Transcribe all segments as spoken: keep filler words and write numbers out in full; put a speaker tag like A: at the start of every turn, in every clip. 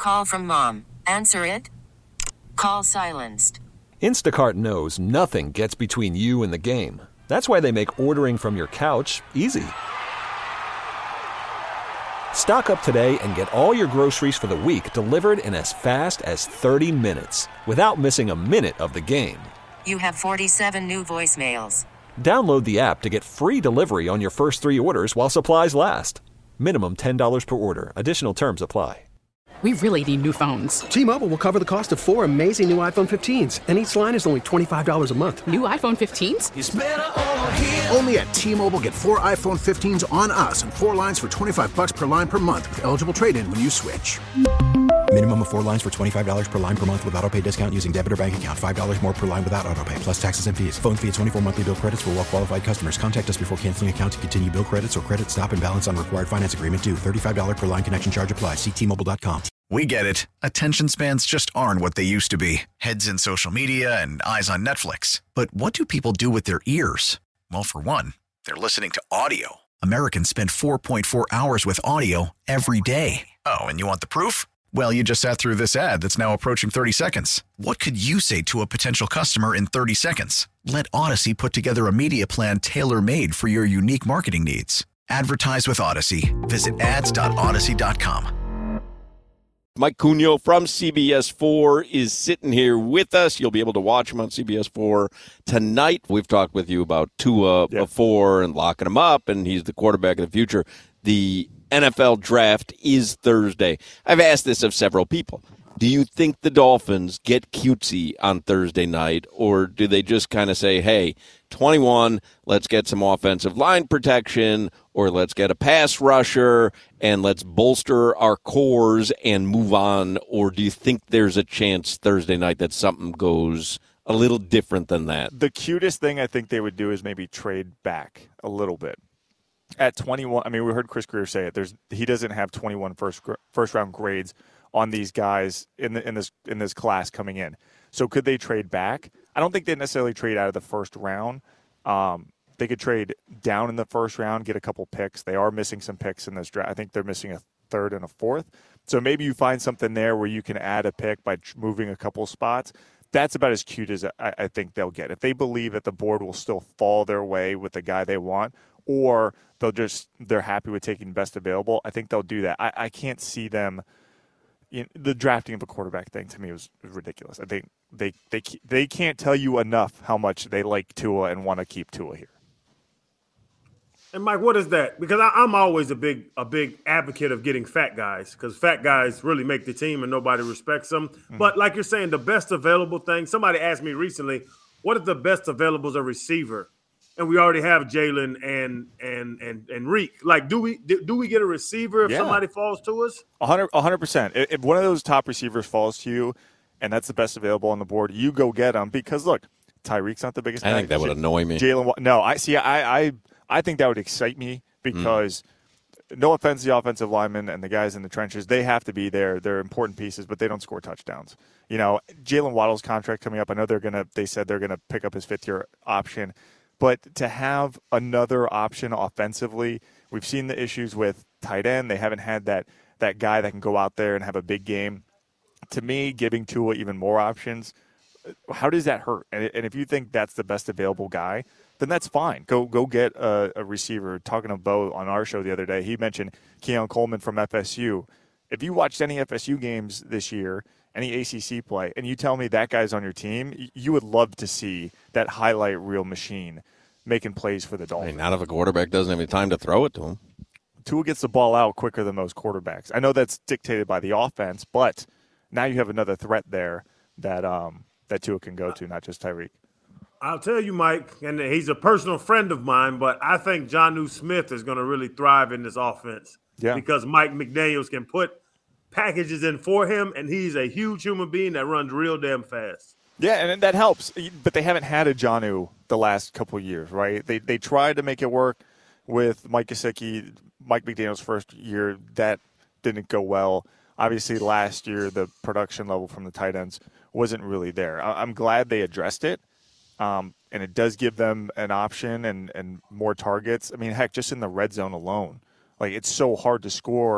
A: Call from mom. Answer it. Call silenced.
B: Instacart knows nothing gets between you and the game. That's why they make ordering from your couch easy. Stock up today and get all your groceries for the week delivered in as fast as thirty minutes without missing a minute of the game.
A: You have forty-seven new voicemails.
B: Download the app to get free delivery on your first three orders while supplies last. Minimum ten dollars per order. Additional terms apply.
C: We really need new phones.
D: T-Mobile will cover the cost of four amazing new iPhone fifteens, and each line is only twenty-five dollars a month.
C: New iPhone fifteens?
E: It's better over here.
F: Only at T-Mobile, get four iPhone fifteens on us and four lines for twenty-five bucks per line per month with eligible trade-in when you switch.
G: Minimum of four lines for twenty-five dollars per line per month with autopay discount using debit or bank account. five dollars more per line without autopay, plus taxes and fees. Phone fee at twenty-four monthly bill credits for well-qualified customers. Contact us before canceling account to continue bill credits or credit stop and balance on required finance agreement due. thirty-five dollars per line connection charge applies. See T Mobile dot com.
H: We get it. Attention spans just aren't what they used to be. Heads in social media and eyes on Netflix. But what do people do with their ears? Well, for one, they're listening to audio. Americans spend four point four hours with audio every day. Oh, and you want the proof? Well, you just sat through this ad that's now approaching thirty seconds. What could you say to a potential customer in thirty seconds? Let Odyssey put together a media plan tailor-made for your unique marketing needs. Advertise with Odyssey. Visit ads dot odyssey dot com.
I: Mike Cugno from C B S four is sitting here with us. You'll be able to watch him on C B S four tonight. We've talked with you about Tua
J: yep.
I: before and locking him up, and he's the quarterback of the future. The N F L draft is Thursday. I've asked this of several people. Do you think the Dolphins get cutesy on Thursday night, or do they just kind of say, hey, twenty-one, let's get some offensive line protection, or let's get a pass rusher, and let's bolster our cores and move on? Or do you think there's a chance Thursday night that something goes a little different than that?
J: The cutest thing I think they would do is maybe trade back a little bit. At twenty-one, I mean, we heard Chris Greer say it. There's he doesn't have twenty-one first first round grades on these guys in the, in this in this class coming in. So could they trade back? I don't think they necessarily trade out of the first round. Um, they could trade down in the first round, get a couple picks. They are missing some picks in this draft. I think they're missing a third and a fourth. So maybe you find something there where you can add a pick by moving a couple spots. That's about as cute as I, I think they'll get. If they believe that the board will still fall their way with the guy they want, or they'll just they're happy with taking best available, I think they'll do that. I, I can't see them. You know, the drafting of a quarterback thing to me was, was ridiculous. I think they they they can't tell you enough how much they like Tua and want to keep Tua here.
K: And Mike, what is that? Because I, I'm always a big a big advocate of getting fat guys, because fat guys really make the team and nobody respects them. Mm-hmm. But like you're saying, the best available thing. Somebody asked me recently, what if the best available is a receiver? And we already have Jalen and and and and Reek. Like, do we do, do we get a receiver if yeah. somebody falls to us?
J: A hundred, a hundred percent. If one of those top receivers falls to you, and that's the best available on the board, you go get them. Because look, Tyreek's not the biggest.
I: I think that would annoy me.
J: Jalen, no, I see. I, I I think that would excite me because, mm. no offense to the offensive linemen and the guys in the trenches, they have to be there. They're important pieces, but they don't score touchdowns. You know, Jalen Waddle's contract coming up. I know they're gonna. They said they're gonna pick up his fifth year option. But to have another option offensively, we've seen the issues with tight end. They haven't had that that guy that can go out there and have a big game. To me, giving Tua even more options, how does that hurt? And, and if you think that's the best available guy, then that's fine. Go go get a, a receiver. Talking to Bo on our show the other day, he mentioned Keon Coleman from F S U. If you watched any F S U games this year, any A C C play, and you tell me that guy's on your team, you would love to see that highlight reel machine making plays for the Dolphins.
I: Hey, not if a quarterback doesn't have any time to throw it to him.
J: Tua gets the ball out quicker than most quarterbacks. I know that's dictated by the offense, but now you have another threat there that um, that Tua can go to, not just Tyreek.
K: I'll tell you, Mike, and he's a personal friend of mine, but I think Jonnu Smith is going to really thrive in this offense.
J: Yeah.
K: Because Mike McDaniels can put packages in for him, and he's a huge human being that runs real damn fast.
J: Yeah, and that helps. But they haven't had a Jonnu the last couple of years, right? They they tried to make it work with Mike Gesicki, Mike McDaniel's first year. That didn't go well. Obviously, last year, the production level from the tight ends wasn't really there. I'm glad they addressed it, um, and it does give them an option and, and more targets. I mean, heck, just in the red zone alone. Like, it's so hard to score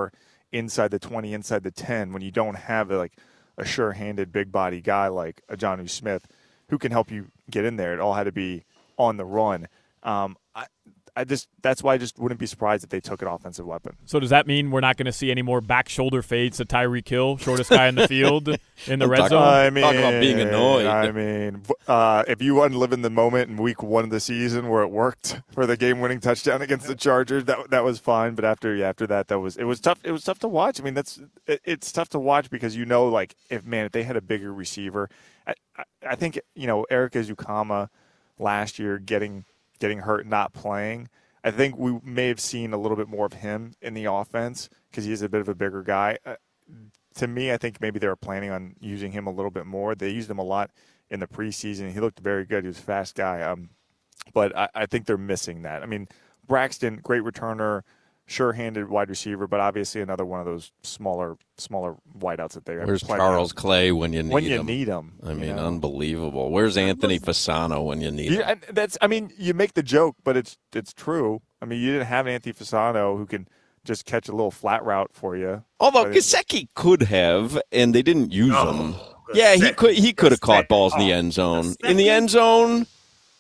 J: inside the twenty, inside the ten, when you don't have like a sure-handed, big-body guy like a Jonnu Smith who can help you get in there. It all had to be on the run. Um, I, I just that's why I just wouldn't be surprised if they took an offensive weapon.
E: So does that mean we're not going to see any more back shoulder fades to Tyreek Hill, shortest guy in the field in the red
I: talk,
E: zone?
J: I mean,
I: talk about being annoyed.
J: I mean, uh, if you want to live in the moment in week one of the season where it worked for the game-winning touchdown against the Chargers, that that was fine. But after yeah, after that, that was it was tough. It was tough to watch. I mean, that's it, it's tough to watch because you know, like if man, if they had a bigger receiver, I, I, I think you know Eric Ezukanma last year getting. getting hurt, not playing. I think we may have seen a little bit more of him in the offense because he is a bit of a bigger guy. Uh, to me, I think maybe they were planning on using him a little bit more. They used him a lot in the preseason. He looked very good. He was a fast guy. Um, but I, I think they're missing that. I mean, Braxton, great returner, sure-handed wide receiver, but obviously another one of those smaller smaller wideouts that they have.
I: Where's Charles Clay when you need him?
J: When you need him.
I: I mean,
J: you know?
I: Unbelievable. Where's Anthony Fasano when you need
J: yeah,
I: him?
J: That's. I mean, you make the joke, but it's it's true. I mean, you didn't have Anthony Fasano who can just catch a little flat route for you.
I: Although Gesicki could have, and they didn't use
K: Oh,
I: him. Yeah, he could. He could have caught balls in the end zone. In the end zone.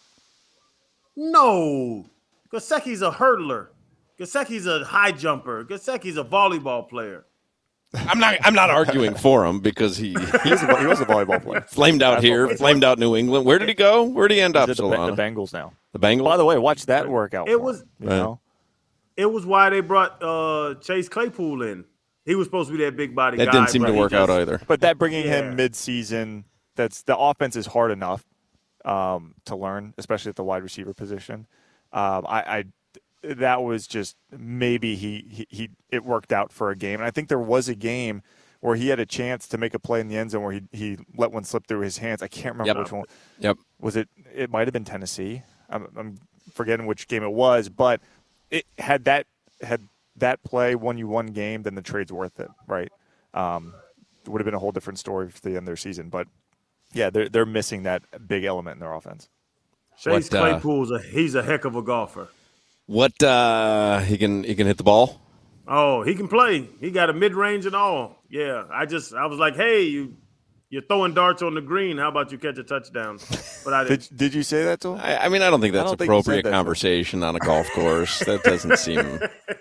K: No, Gesicki's a hurdler. Gesicki's a high jumper. Gesicki's a volleyball player.
I: I'm not. I'm not arguing for him because he
J: he, was a, he was a volleyball player.
I: Flamed out here, flamed out New England. Where did he go? Where did he end up?
J: The, the
I: Solana?
J: Bengals now.
I: The Bengals.
J: By the way, watch that workout.
K: It was.
J: You know?
K: It was why they brought uh, Chase Claypool in. He was supposed to be that big body
I: that
K: guy.
I: didn't seem
K: but
I: to
K: he
I: work
K: just,
I: out either.
J: But that bringing
K: Yeah.
J: him mid-season, that's the offense is hard enough um, to learn, especially at the wide receiver position. Um, I, I that was just maybe he, he he it worked out for a game, and I think there was a game where he had a chance to make a play in the end zone where he he let one slip through his hands. I can't remember
I: Yep.
J: which one.
I: Yep.
J: Was it? It might have been Tennessee. I'm, I'm forgetting which game it was, but it had that had that play won you one game, then the trade's worth it, right? Um, it would have been a whole different story for the end of their season, but yeah, they're they're missing that big element in their offense.
K: Chase
I: What, uh,
K: Claypool's a he's a heck of a golfer.
I: What uh, he can he can hit the ball.
K: Oh, he can play. He got a mid range and all. Yeah, I just I was like, hey, you you're throwing darts on the green. How about you catch a touchdown? But I didn't.
J: Did, did you say that to him?
I: I, I mean, I don't think that's
J: I don't think you said
I: appropriate
J: that.
I: conversation on a golf course. That doesn't seem.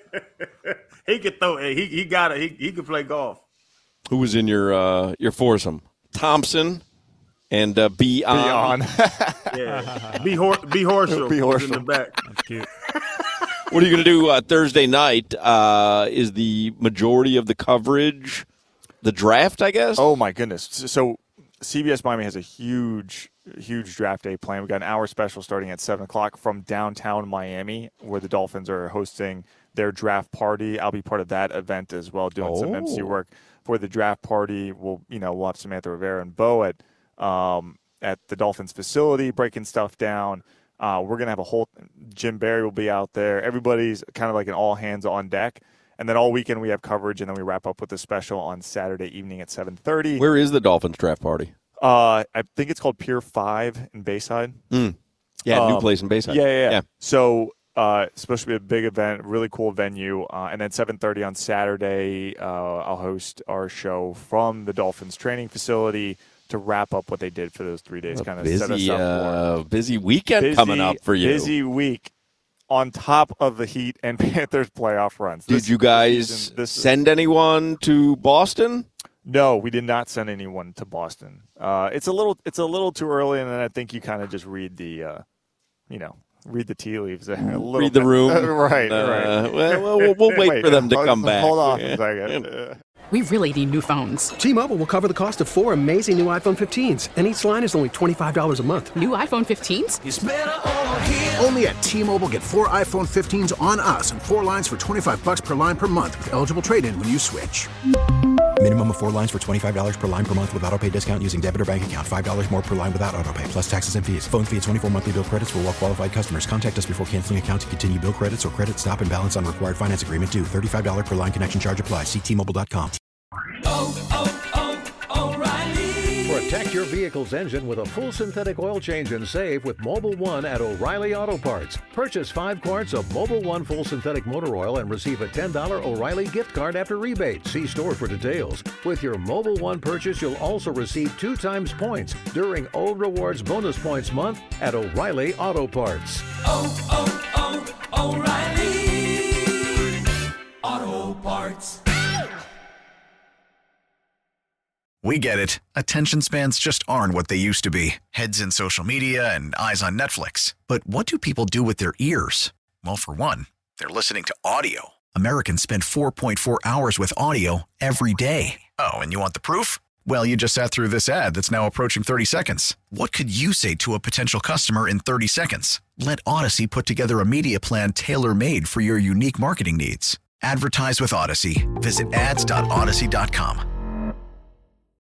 K: He could throw. He he got it. He he could play golf.
I: Who was in your uh, your foursome? Thompson and uh, B on.
K: Yeah, be hor- be Horschel.
J: B.
K: was in
J: Horschel.
K: the back.
E: That's cute.
I: What are you going to do uh, Thursday night? Uh, is the majority of the coverage the draft, I guess?
J: Oh my goodness! So C B S Miami has a huge, huge draft day plan. We got an hour special starting at seven o'clock from downtown Miami, where the Dolphins are hosting their draft party. I'll be part of that event as well, doing some M C
I: Oh.
J: work for the draft party. We'll, you know, we'll have Samantha Rivera and Bo at um, at the Dolphins facility, breaking stuff down. Uh, we're gonna have a whole. Jim Barry will be out there. Everybody's kind of like an all hands on deck. And then all weekend we have coverage, and then we wrap up with a special on Saturday evening at seven thirty.
I: Where is the Dolphins draft party?
J: Uh, I think it's called Pier Five in Bayside.
I: Mm. Yeah, new
J: Um,
I: place in Bayside.
J: Yeah, yeah, yeah.
I: yeah.
J: So uh, it's supposed to be a big event, really cool venue. Uh, and then seven thirty on Saturday, uh, I'll host our show from the Dolphins training facility to wrap up what they did for those three days. Kind of set us
I: Busy,
J: up
I: uh, busy weekend
J: for
I: coming up for you.
J: Busy week. On top of the Heat and Panthers playoff runs.
I: Did
J: This-
I: you
J: this
I: guys
J: season- this-
I: send anyone to Boston?
J: No, we did not send anyone to Boston. Uh, it's a little, it's a little too early, and then I think you kind of just read the, uh, you know, read the tea leaves. A little
I: Read the
J: bit.
I: room.
J: right,
I: Uh,
J: right.
I: well, well, we'll, we'll wait, for them to
J: hold-
I: come back.
J: Hold on
I: Yeah.
J: a second. Uh,
C: We really need new phones.
D: T-Mobile will cover the cost of four amazing new iPhone fifteens, and each line is only twenty-five dollars a month.
C: New iPhone fifteens?
F: Only at T-Mobile, get four iPhone fifteens on us and four lines for twenty-five bucks per line per month with eligible trade-in when you switch.
G: Minimum of four lines for twenty-five dollars per line per month with autopay discount using debit or bank account. five dollars more per line without autopay, plus taxes and fees. Phone fee at twenty-four monthly bill credits for well-qualified customers. Contact us before canceling account to continue bill credits or credit stop and balance on required finance agreement due. thirty-five dollars per line connection charge applies. See T Mobile dot com.
L: Oh, oh, oh, O'Reilly.
K: For a
L: Protect your vehicle's engine with a full synthetic oil change and save with Mobil one at O'Reilly Auto Parts. Purchase five quarts of Mobil one full synthetic motor oil and receive a ten dollars O'Reilly gift card after rebate. See store for details. With your Mobil one purchase, you'll also receive two times points during O Rewards Bonus Points Month at O'Reilly Auto Parts.
M: Oh, oh, oh, O'Reilly Auto Parts.
H: We get it. Attention spans just aren't what they used to be. Heads in social media and eyes on Netflix. But what do people do with their ears? Well, for one, they're listening to audio. Americans spend four point four hours with audio every day. Oh, and you want the proof? Well, you just sat through this ad that's now approaching thirty seconds. What could you say to a potential customer in thirty seconds? Let Odyssey put together a media plan tailor-made for your unique marketing needs. Advertise with Odyssey. Visit ads dot odyssey dot com.